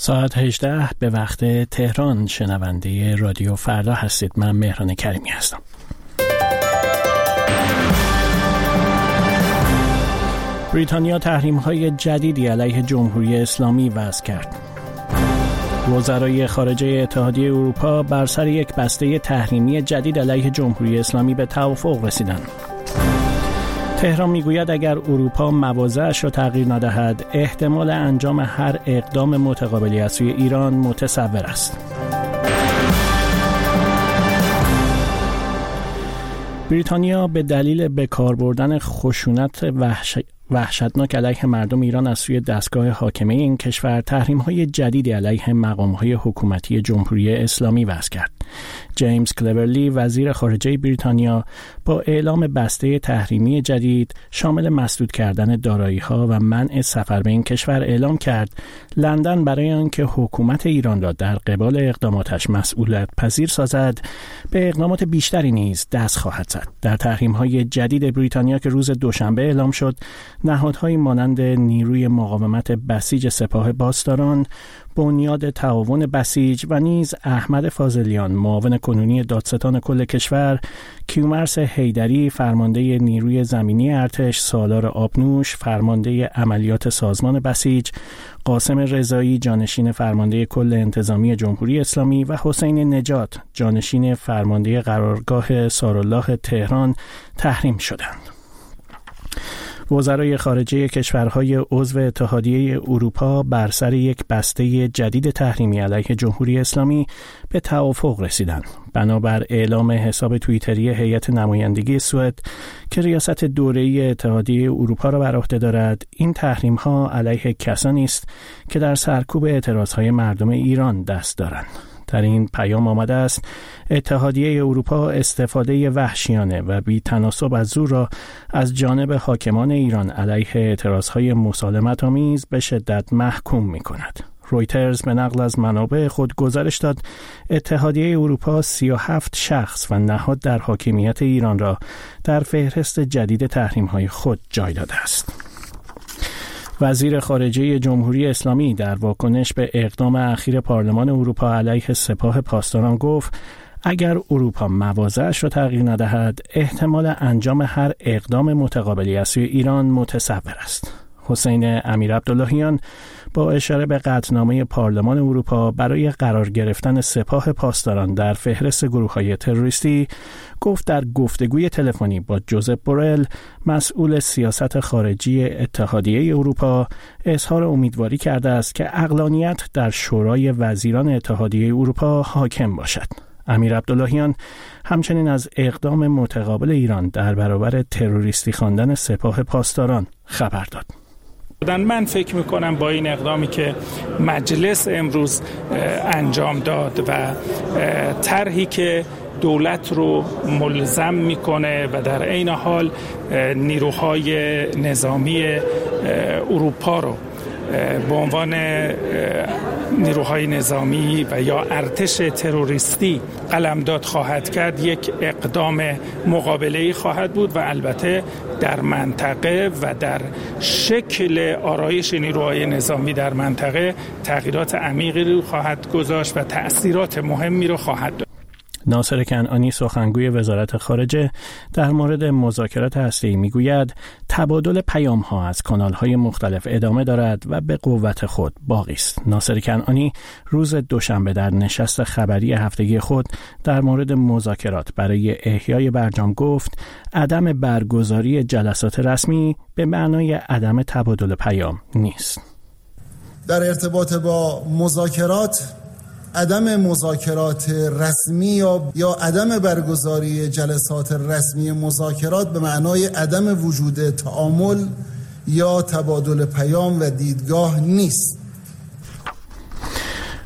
ساعت 18 به وقت تهران. شنونده رادیو فردا هستید. من مهران کریمی هستم. بریتانیا تحریم‌های جدیدی علیه جمهوری اسلامی وضع کرد. وزرای خارجه اتحادیه اروپا بر سر یک بسته تحریمی جدید علیه جمهوری اسلامی به توافق رسیدند. تهران میگوید اگر اروپا مواضعش را تغییر ندهد، احتمال انجام هر اقدام متقابلی از سوی ایران متصور است. بریتانیا به دلیل به کار بردن خشونت وحشتناک علیه مردم ایران از سوی دستگاه حاکمه این کشور تحریم‌های جدیدی علیه مقام‌های حکومتی جمهوری اسلامی وضع کرد. جیمز کلورلی وزیر خارجه بریتانیا با اعلام بسته تحریمی جدید شامل مسدود کردن دارایی‌ها و منع سفر به این کشور اعلام کرد لندن برای آنکه حکومت ایران را در قبال اقداماتش مسئولیت پذیر سازد به اقدامات بیشتری نیز دست خواهد زد. در تحریم‌های جدید بریتانیا که روز دوشنبه اعلام شد، نهادهای مانند نیروی مقاومت بسیج سپاه پاسداران، بنیاد تعاون بسیج و نیز احمد فاضلیان معاون کنونی دادستان کل کشور، کیومرث حیدری فرمانده نیروی زمینی ارتش، سالار آبنوش فرمانده عملیات سازمان بسیج، قاسم رضایی جانشین فرمانده کل انتظامی جمهوری اسلامی و حسین نجات جانشین فرمانده قرارگاه سارالله تهران تحریم شدند. وزرای خارجه کشورهای عضو اتحادیه اروپا بر سر یک بسته جدید تحریمی علیه جمهوری اسلامی به توافق رسیدند. بنابر اعلام حساب توییتری هیئت نمایندگی سوئد که ریاست دوره‌ای اتحادیه اروپا را بر عهده دارد، این تحریم‌ها علیه کسانی است که در سرکوب اعتراضهای مردم ایران دست دارند. در این پیام آمده است اتحادیه اروپا استفاده وحشیانه و بی تناسب از زور را از جانب حاکمان ایران علیه اعتراضهای مسالمت آمیز به شدت محکوم می کند. رویترز به نقل از منابع خود گزارش داد اتحادیه اروپا 37 شخص و نهاد در حاکمیت ایران را در فهرست جدید تحریم‌های خود جای داده است. وزیر خارجه جمهوری اسلامی در واکنش به اقدام اخیر پارلمان اروپا علیه سپاه پاسداران گفت اگر اروپا مواضعش را تغییر ندهد، احتمال انجام هر اقدام متقابلی از سوی ایران متصور است. حسین امیرعبداللهیان با اشاره به قطعنامه پارلمان اروپا برای قرار گرفتن سپاه پاسداران در فهرست گروه‌های تروریستی گفت در گفتگوی تلفنی با جوزپ بورل مسئول سیاست خارجی اتحادیه اروپا اظهار امیدواری کرده است که عقلانیت در شورای وزیران اتحادیه اروپا حاکم باشد. امیرعبداللهیان همچنین از اقدام متقابل ایران در برابر تروریستی خواندن سپاه پاسداران خبر داد. من فکر میکنم با این اقدامی که مجلس امروز انجام داد و طرحی که دولت رو ملزم میکنه و در عین حال نیروهای نظامی اروپا رو به عنوان نیروهای نظامی و یا ارتش تروریستی قلمداد خواهد کرد، یک اقدام مقابله‌ای خواهد بود و البته در منطقه و در شکل آرایش نیروهای نظامی در منطقه تغییرات عمیقی رو خواهد گذاشت و تأثیرات مهمی رو خواهد داشت. ناصر کنعانی سخنگوی وزارت خارجه در مورد مذاکرات هسته‌ای میگوید تبادل پیام‌ها از کانال‌های مختلف ادامه دارد و به قوت خود باقی است. ناصر کنعانی روز دوشنبه در نشست خبری هفتگی خود در مورد مذاکرات برای احیای برجام گفت عدم برگزاری جلسات رسمی به معنای عدم تبادل پیام نیست. در ارتباط با مذاکرات، عدم مذاکرات رسمی یا عدم برگزاری جلسات رسمی مذاکرات به معنای عدم وجود تعامل یا تبادل پیام و دیدگاه نیست.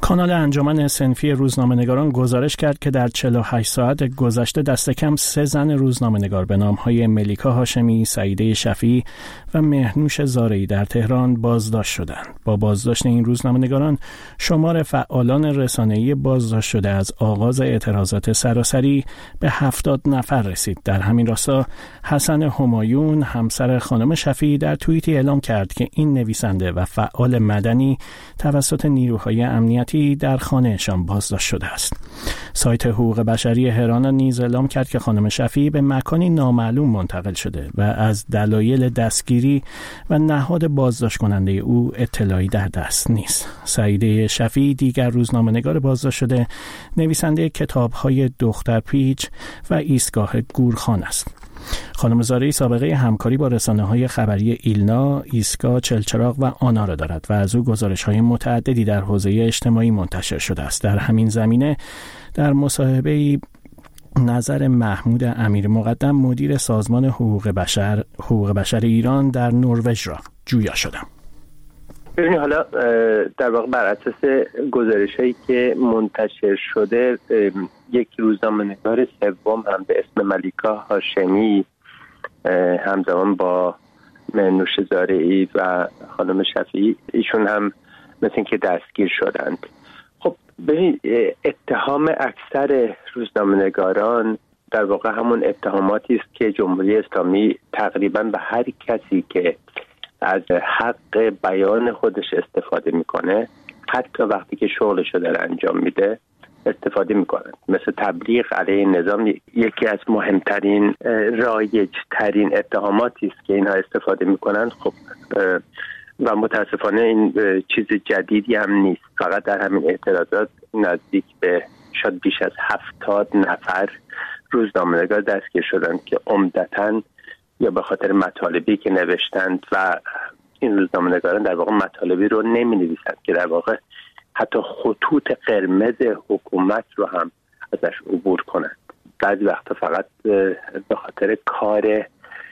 کانال انجمن صنفی روزنامه‌نگاران گزارش کرد که در 48 ساعت گذشته دست کم 3 زن روزنامه‌نگار به نام‌های ملیکا هاشمی، سعیده شفیعی و مهنوش زارعی در تهران بازداشت شدند. با بازداشت این روزنامه‌نگاران شمار فعالان رسانه‌ای بازداشت شده از آغاز اعتراضات سراسری به 70 نفر رسید. در همین راستا حسن همایون، همسر خانم شفیعی، در توییتی اعلام کرد که این نویسنده و فعال مدنی توسط نیروهای امنیتی در خانه‌شان بازداشت شده است. سایت حقوق بشری هران نیز اعلام کرد که خانم شفیعی به مکانی نامعلوم منتقل شده و از دلایل دستگیری و نهاد بازداشت کننده او اطلاعی در دست نیست. سعیده شفیعی دیگر روزنامه‌نگار بازداشت شده، نویسنده کتاب‌های دختر پیچ و ایستگاه گورخان است. خانم زارعی سابقه همکاری با رسانه‌های خبری ایلنا، ایسکا، چلچراغ و آنا را دارد و از او گزارش‌های متعددی در حوزه اجتماعی منتشر شده است. در همین زمینه در مصاحبه‌ای نظر محمود امیر مقدم، مدیر سازمان حقوق بشر ایران در نروژ را جویا شدم. ببینید، حالا در واقع بر اساس گزارش‌هایی که منتشر شده، یک روزنامه‌نگار سوم هم به اسم ملیکا هاشمی همزمان با مهنوش زارعی و خانم شفیعی، ایشون هم مثل اینکه دستگیر شدند. خب ببینید، اتهام اکثر روزنامه‌نگاران در واقع همون اتهاماتی است که جمهوری اسلامی تقریباً به هر کسی که از حق بیان خودش استفاده میکنه، حتی وقتی که شغلشو داره انجام میده، استفاده میکنن. مثل تبلیغ علیه نظام یکی از مهمترین، رایجترین اتهاماتی است که اینها استفاده میکنن. خب و متاسفانه این چیز جدیدی هم نیست. فقط در همین اعتراضات نزدیک به شاید بیش از 70 نفر روزنامه‌نگار دستگیر شدند که عمدتاً یا به خاطر مطالبی که نوشتند، و این روزنامه‌نگاران در واقع مطالبی رو نمی‌نویسند که در واقع حتی خطوط قرمز حکومت رو هم ازش عبور کنند. بعضی وقتا فقط به خاطر کار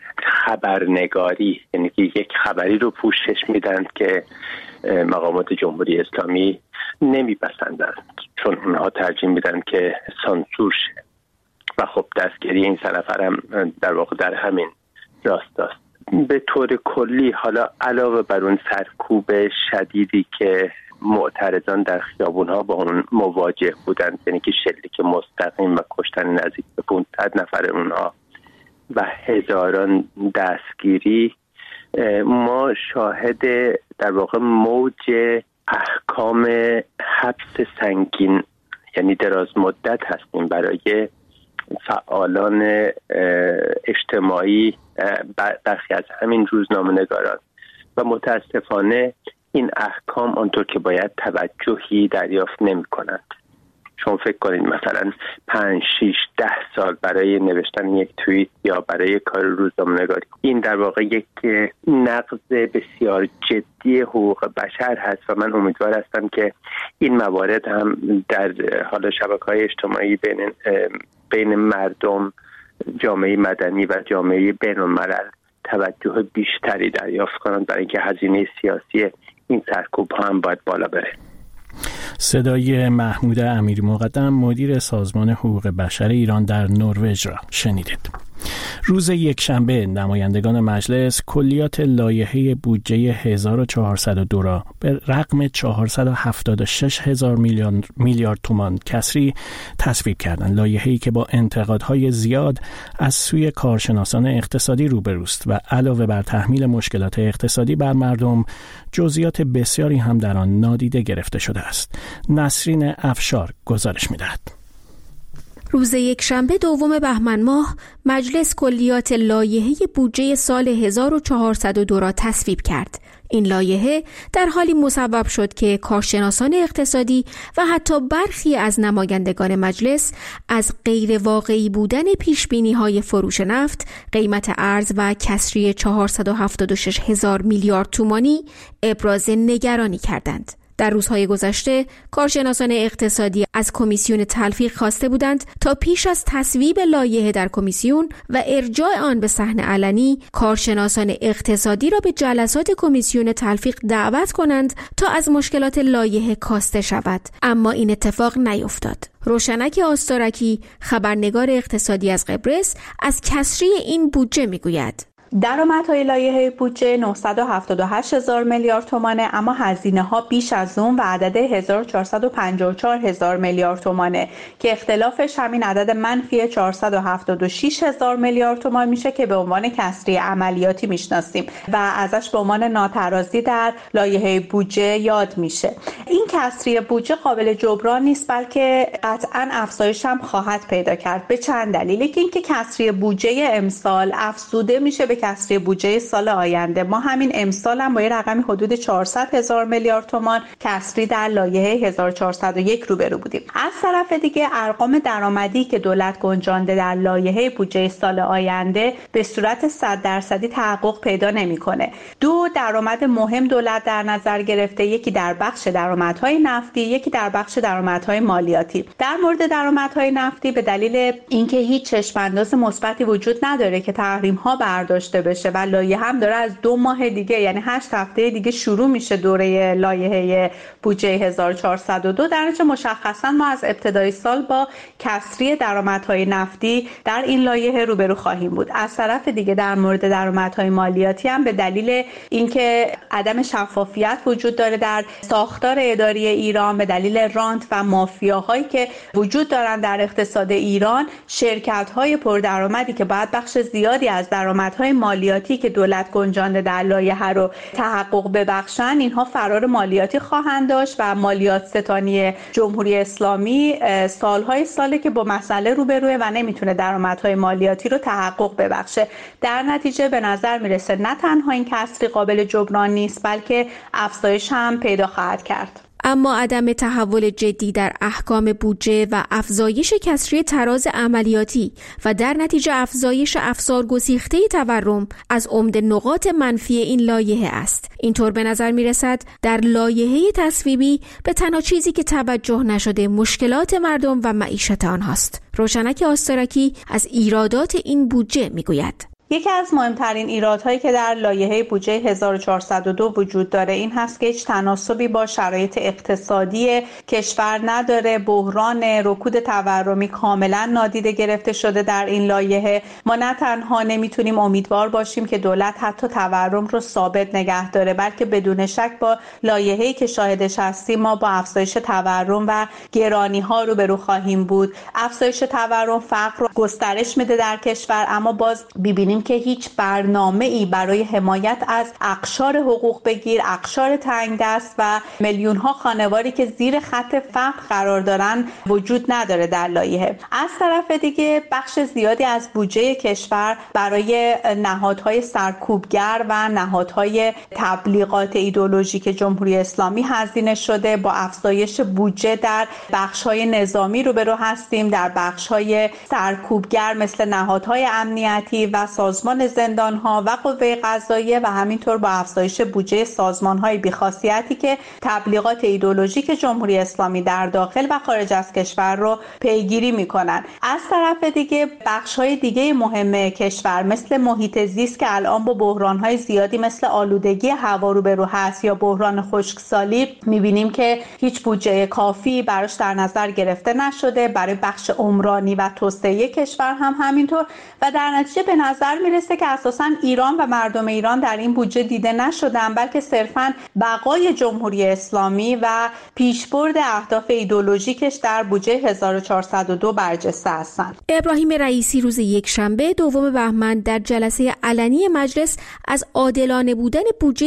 خبرنگاری، یعنی که یک خبری رو پوشش میدن که مقامات جمهوری اسلامی نمیپسندند، چون اونها ترجیح میدن که سانسور شه. و خب دستگیری این 3 نفر هم در واقع در همین راستاست. به طور کلی، حالا علاوه بر اون سرکوب شدیدی که معترضان در خیابون‌ها با اون مواجه بودند، یعنی که شلیک مستقیم و کشتن نزدیک به 500 نفر اونها و هزاران دستگیری، ما شاهد در واقع موج احکام حبس سنگین، یعنی دراز مدت هستیم برای فعالان اجتماعی، برخی از همین روزنامه‌نگاران، و متاسفانه این احکام آنطور که باید توجهی دریافت نمی‌کنند. شما فکر کنید مثلا 5 6 10 سال برای نوشتن یک توییت یا برای کار روزنامه‌نگاری، این در واقع یک نقض بسیار جدی حقوق بشر هست و من امیدوار هستم که این موارد هم در حال شبکه‌های اجتماعی بین مردم، جامعه مدنی و جامعه بین‌الملل توجه بیشتری دریافت کنند، برای اینکه هزینه سیاسی این سرکوب ها هم باید بالا بره. صدای محمود امیر مقدم، مدیر سازمان حقوق بشر ایران در نروژ را شنیدید. روز یکشنبه نمایندگان مجلس کلیات لایحه بودجه 1402 را به رقم 476,000 میلیارد تومان کسری تصویب کردند. لایحه‌ای که با انتقادهای زیاد از سوی کارشناسان اقتصادی روبروست و علاوه بر تحمیل مشکلات اقتصادی بر مردم، جزئیات بسیاری هم در آن نادیده گرفته شده است. نسرین افشار گزارش می‌دهد. روز یکشنبه دوم بهمن ماه مجلس کلیات لایحه بودجه سال 1402 را تصویب کرد. این لایحه در حالی مصوب شد که کارشناسان اقتصادی و حتی برخی از نمایندگان مجلس از غیر واقعی بودن پیشبینی‌های فروش نفت، قیمت ارز و کسری 476,000 میلیارد تومانی ابراز نگرانی کردند. در روزهای گذشته کارشناسان اقتصادی از کمیسیون تلفیق خواسته بودند تا پیش از تصویب لایحه در کمیسیون و ارجاع آن به صحن علنی، کارشناسان اقتصادی را به جلسات کمیسیون تلفیق دعوت کنند تا از مشکلات لایحه کاسته شود، اما این اتفاق نیفتاد. روشنک آستارکی، خبرنگار اقتصادی از قبرس، از کسری این بودجه میگوید: درآمدهای لایحه بودجه 978,000 میلیارد تومانه، اما هزینه‌ها بیش از اون و عدد 1454,000 میلیارد تومانه که اختلافش همین عدد منفی 476,000 میلیارد تومان میشه که به عنوان کسری عملیاتی میشناسیم و ازش به عنوان ناترازی در لایحه بودجه یاد میشه. این کسری بودجه قابل جبران نیست، بلکه قطعاً افزایش هم خواهد پیدا کرد به چند دلیل. یکی اینکه کسری بودجه امسال افزوده میشه به کسری بودجه سال آینده. ما همین امسال هم با یه رقم حدود 400,000 میلیارد تومان کسری در لایحه 1401 روبرو بودیم. از طرف دیگه ارقام درآمدی که دولت گنجانده در لایحه بودجه سال آینده به صورت 100% تحقق پیدا نمی‌کنه. دو درآمد مهم دولت در نظر گرفته، یکی در بخش درآمدهای نفتی، یکی در بخش درآمدهای مالیاتی. در مورد درآمدهای نفتی به دلیل اینکه هیچ چشم‌انداز مثبتی وجود نداره که تحریم‌ها برداشته بشه و لایحه هم داره از 2 ماه دیگه یعنی 8 هفته دیگه شروع میشه دوره لایحه بودجه 1402. در نتیجه مشخصا ما از ابتدای سال با کسری درآمدهای نفتی در این لایحه روبرو خواهیم بود. از طرف دیگه در مورد درآمدهای مالیاتی هم به دلیل اینکه عدم شفافیت وجود داره در ساختار اداری ایران، به دلیل رانت و مافیاهایی که وجود دارن در اقتصاد ایران، شرکت‌های پردرآمدی که باید بخش زیادی از درآمدهای مالیاتی که دولت گنجانده در لایحه رو تحقق ببخشن، اینها فرار مالیاتی خواهند داشت و مالیات ستانی جمهوری اسلامی ساله که با مسئله روبروه و نمیتونه درآمدهای مالیاتی رو تحقق ببخشه. در نتیجه به نظر میرسه نه تنها این کسری قابل جبران نیست، بلکه افزایش هم پیدا خواهد کرد. اما عدم تحول جدی در احکام بودجه و افزایش کسری تراز عملیاتی و در نتیجه افزایش افزار گسیخته تورم از عمده نقاط منفی این لایحه است. اینطور به نظر می رسد در لایحه تصویبی به تنها چیزی که توجه نشده مشکلات مردم و معیشت آنهاست. روشنک آستارکی از ایرادات این بودجه می گوید: یکی از مهمترین ایرادهایی که در لایحه بودجه 1402 وجود داره این هست که هیچ تناسبی با شرایط اقتصادی کشور نداره. بحران رکود تورمی کاملا نادیده گرفته شده در این لایحه. ما نه تنها نمیتونیم امیدوار باشیم که دولت حتی تورم رو ثابت نگه داره، بلکه بدون شک با لایحه‌ای که شاهدش هستیم ما با افزایش تورم و گرانی‌ها روبرو خواهیم بود. افزایش تورم فقر رو گسترش میده در کشور، اما باز ببینیم که هیچ برنامه‌ای برای حمایت از اقشار حقوق بگیر، اقشار تنگ دست و میلیون‌ها خانواری که زیر خط فقر قرار دارن وجود نداره در لایحه. از طرف دیگه بخش زیادی از بودجه کشور برای نهادهای سرکوبگر و نهادهای تبلیغات ایدئولوژیک جمهوری اسلامی هزینه شده. با افزایش بودجه در بخش‌های نظامی روبرو هستیم، در بخش‌های سرکوبگر مثل نهادهای امنیتی و سازمان زندان‌ها و قوه قضاییه و همینطور با افزایش بودجه سازمان‌های بی‌خاصیتی که تبلیغات ایدئولوژیک جمهوری اسلامی در داخل و خارج از کشور رو پیگیری می‌کنند. از طرف دیگه بخش‌های دیگه مهم کشور مثل محیط زیست که الان با بحران‌های زیادی مثل آلودگی هوا روبرو هست یا بحران خشکسالی، می‌بینیم که هیچ بودجه کافی براش در نظر گرفته نشده. برای بخش عمرانی و توسعه کشور هم همینطور و در نتیجه به نظر میرسه که اساساً ایران و مردم ایران در این بودجه دیده نشدن، بلکه صرفاً بقای جمهوری اسلامی و پیشبرد اهداف ایدئولوژیکش در بودجه 1402 برجسته هستند. ابراهیم رئیسی روز یکشنبه دوم بهمن در جلسه علنی مجلس از عادلانه بودن بودجه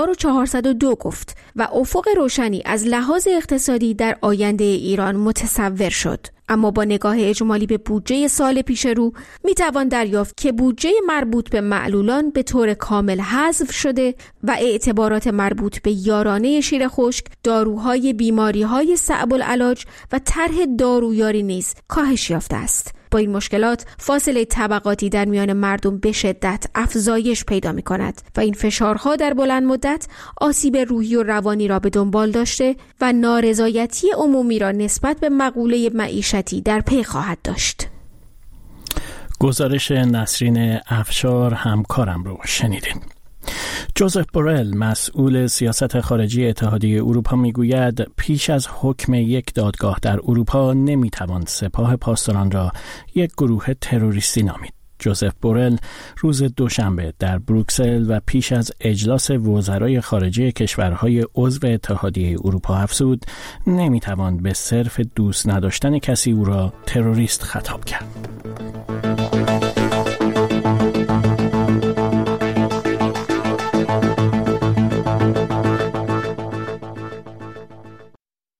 1402 گفت و افق روشنی از لحاظ اقتصادی در آینده ایران متصور شد. اما با نگاه اجمالی به بودجه سال پیش رو میتوان دریافت که بودجه مربوط به معلولان به طور کامل حذف شده و اعتبارات مربوط به یارانه شیر خشک، داروهای بیماریهای صعب العلاج و طرح دارویاری نیز کاهش یافته است. با این مشکلات فاصله طبقاتی در میان مردم به شدت افزایش پیدا می‌کند و این فشارها در بلند مدت آسیب روحی و روانی را به دنبال داشته و نارضایتی عمومی را نسبت به مقوله معیشتی در پی خواهد داشت. گزارش نسرین افشار همکارم رو شنیدین. جوزف بورل مسئول سیاست خارجی اتحادیه اروپا میگوید پیش از حکم یک دادگاه در اروپا نمیتوان سپاه پاسداران را یک گروه تروریستی نامید. جوزف بورل روز دوشنبه در بروکسل و پیش از اجلاس وزرای خارجه کشورهای عضو اتحادیه اروپا افزود نمیتوان به صرف دوست نداشتن کسی او را تروریست خطاب کرد.